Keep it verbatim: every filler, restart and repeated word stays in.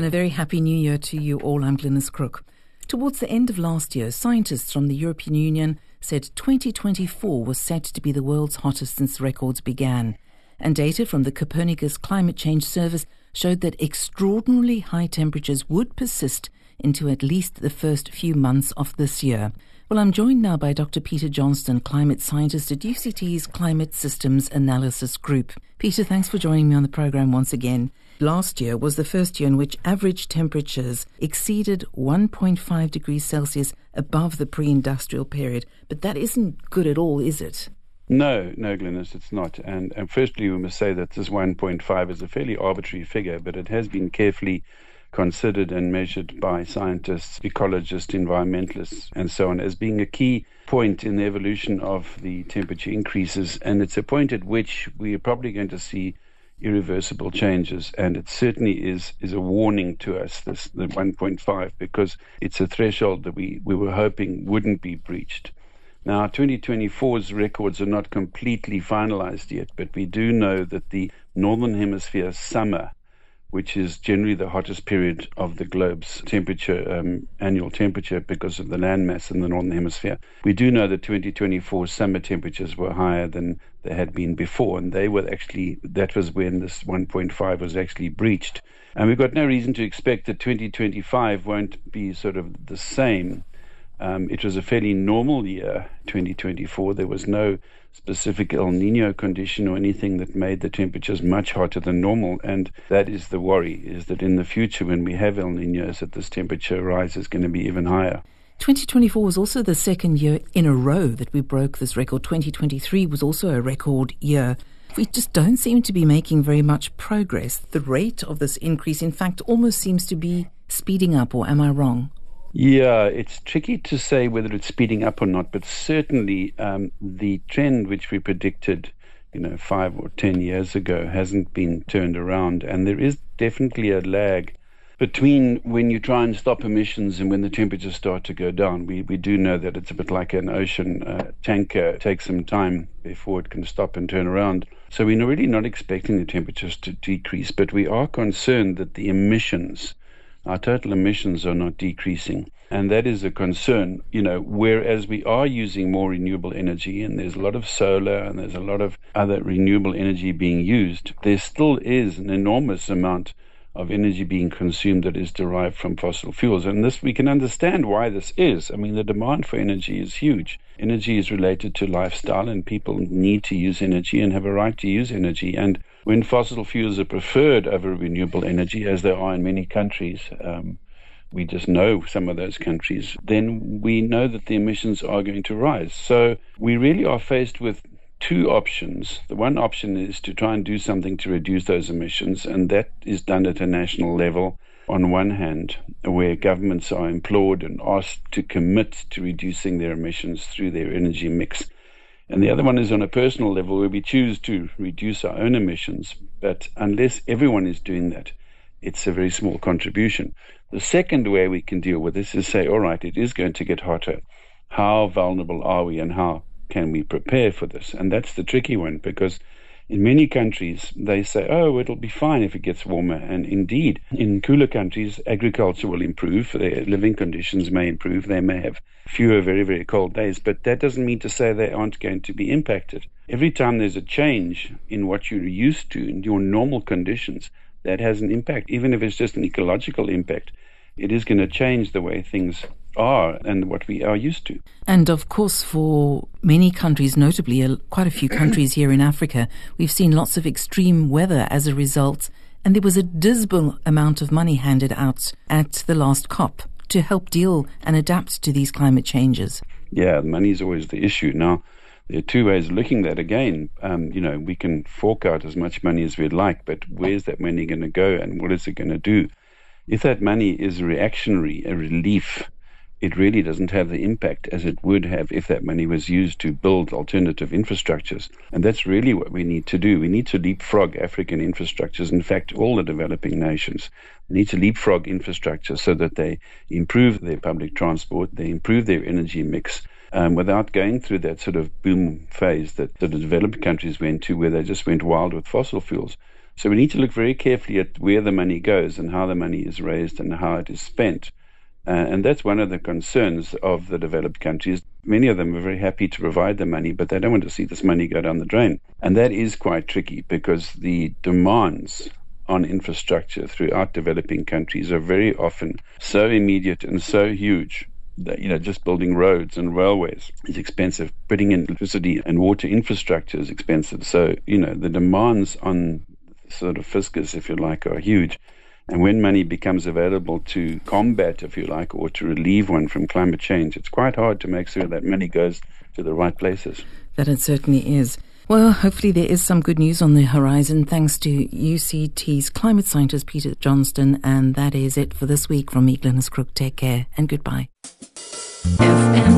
and a very happy new year to you all. I'm Glynis Crook. Towards the end of last year, scientists from the European Union said twenty twenty-four was set to be the world's hottest since records began. And data from the Copernicus Climate Change Service showed that extraordinarily high temperatures would persist into at least the first few months of this year. Well, I'm joined now by Doctor Peter Johnston, climate scientist at U C T's Climate Systems Analysis Group. Peter, thanks for joining me on the program once again. Last year was the first year in which average temperatures exceeded one point five degrees Celsius above the pre-industrial period. But that isn't good at all, is it? No, no, Glynis, it's not. And, and firstly, we must say that this one point five is a fairly arbitrary figure, but it has been carefully considered and measured by scientists, ecologists, environmentalists, and so on, as being a key point in the evolution of the temperature increases. And it's a point at which we are probably going to see irreversible changes. And it certainly is is a warning to us, this the one point five, because it's a threshold that we, we were hoping wouldn't be breached. Now, twenty twenty-four's records are not completely finalized yet, but we do know that the Northern Hemisphere summer, which is generally the hottest period of the globe's temperature, um, annual temperature, because of the landmass in the Northern Hemisphere. We do know that twenty twenty-four summer temperatures were higher than they had been before, and they were actually, that was when this one point five was actually breached. And we've got no reason to expect that twenty twenty-five won't be sort of the same. Um, it was a fairly normal year, twenty twenty-four. There was no specific El Nino condition or anything that made the temperatures much hotter than normal. And that is the worry, is that in the future, when we have El Ninos, that this temperature rise is going to be even higher. twenty twenty-four was also the second year in a row that we broke this record. twenty twenty-three was also a record year. We just don't seem to be making very much progress. The rate of this increase, in fact, almost seems to be speeding up, or am I wrong? Yeah, it's tricky to say whether it's speeding up or not, but certainly um, the trend which we predicted, you know, five or ten years ago hasn't been turned around. And there is definitely a lag between when you try and stop emissions and when the temperatures start to go down. We we do know that it's a bit like an ocean uh, tanker. It takes some time before it can stop and turn around. So we're really not expecting the temperatures to decrease, but we are concerned that the emissions, our total emissions, are not decreasing. And that is a concern, you know, whereas we are using more renewable energy, and there's a lot of solar and there's a lot of other renewable energy being used, there still is an enormous amount of energy being consumed that is derived from fossil fuels. And this, we can understand why this is. I mean, the demand for energy is huge. Energy is related to lifestyle, and people need to use energy and have a right to use energy. And when fossil fuels are preferred over renewable energy, as they are in many countries, um, we just know some of those countries, then we know that the emissions are going to rise. So we really are faced with two options. The one option is to try and do something to reduce those emissions, and that is done at a national level, on one hand, where governments are implored and asked to commit to reducing their emissions through their energy mix. And the other one is on a personal level, where we choose to reduce our own emissions, but unless everyone is doing that, it's a very small contribution. The second way we can deal with this is say, all right, it is going to get hotter. How vulnerable are we, and how can we prepare for this? And that's the tricky one, because in many countries, they say, oh, it'll be fine if it gets warmer. And indeed, in cooler countries, agriculture will improve. Their living conditions may improve. They may have fewer very, very cold days. But that doesn't mean to say they aren't going to be impacted. Every time there's a change in what you're used to, in your normal conditions, that has an impact. Even if it's just an ecological impact, it is going to change the way things are and what we are used to. And of course, for many countries, notably uh, quite a few countries here in Africa, we've seen lots of extreme weather as a result. And there was a dismal amount of money handed out at the last COP to help deal and adapt to these climate changes. Yeah, money is always the issue. Now, there are two ways of looking at that. Again, um, you know, we can fork out as much money as we'd like, but where's that money going to go, and what is it going to do? If that money is reactionary, a relief, it really doesn't have the impact as it would have if that money was used to build alternative infrastructures. And that's really what we need to do. We need to leapfrog African infrastructures. In fact, all the developing nations need to leapfrog infrastructure so that they improve their public transport, they improve their energy mix, um, without going through that sort of boom phase that, that the developed countries went to, where they just went wild with fossil fuels. So we need to look very carefully at where the money goes and how the money is raised and how it is spent. Uh, and that's one of the concerns of the developed countries. Many of them are very happy to provide the money, but they don't want to see this money go down the drain. And that is quite tricky because the demands on infrastructure throughout developing countries are very often so immediate and so huge that, you know, just building roads and railways is expensive. Putting in electricity and water infrastructure is expensive. So, you know, the demands on sort of fiscus, if you like, are huge. And when money becomes available to combat, if you like, or to relieve one from climate change, it's quite hard to make sure that money goes to the right places. That it certainly is. Well, hopefully there is some good news on the horizon thanks to U C T's climate scientist Peter Johnston. And that is it for this week from me, Glynis Crook. Take care and goodbye. F M